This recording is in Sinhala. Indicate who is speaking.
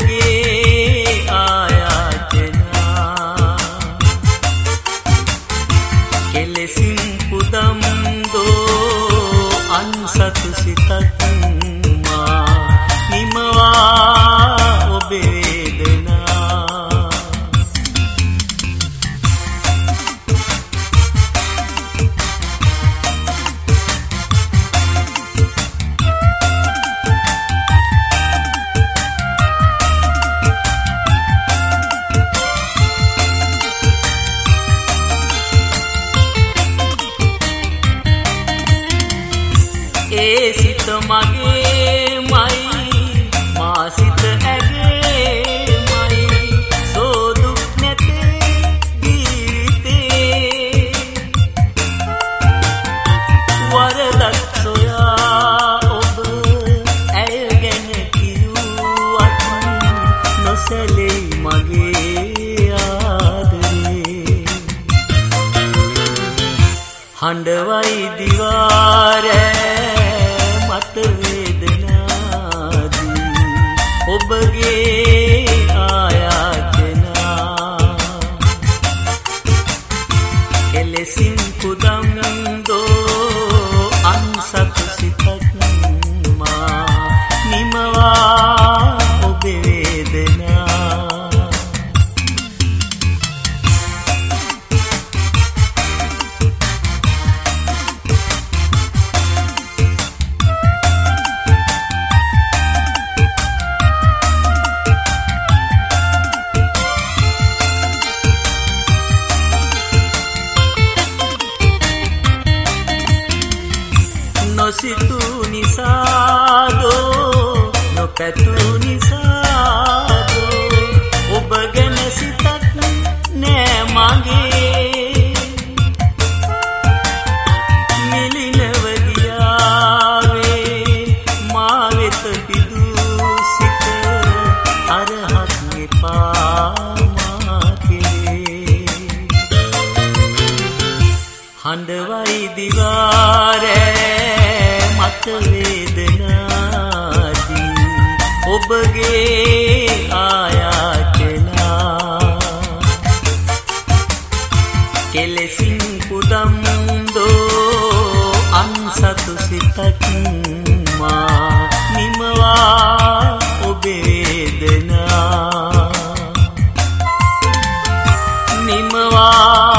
Speaker 1: ඔබගේ ආයාචනා කෙලෙසින් පුදම් දෝ අන්සතු සිතක් මා නිමවා ඔබේ වේදනා ඒ සිත මගේමයි මා සිත ඇගේමයි සෝදුක් නැතේ ජීවිතේ වරදක් සොයා ඔබ ඇය ගැන කිව්වත් නොසැලෙයි මගේ ආදරේ හඬවයි දිවාරෑ මත වේදනාදී ඔබගේ ආයාචනා කෙලෙසින් කුදම් දෝ අන්සතු සිතක් මා නිමවා ඔබේ වේදනා නොසිතු නිසාදෝ නොපැතු නිසාදෝ ඔබ ගැන සිතක් නෑ මගේ නිලිනව ගියාවේ මා වෙත පිදූ සිත අරහත් එපා මා කෙරේ හඬවයි දිවාරෑ මත වේදනාදී ඔබගේ ආයාචනා කෙලෙසින් පුදම් දෝ අන්සතු සිතක් මා නිමවා ඔබේ වේදනා නිමවා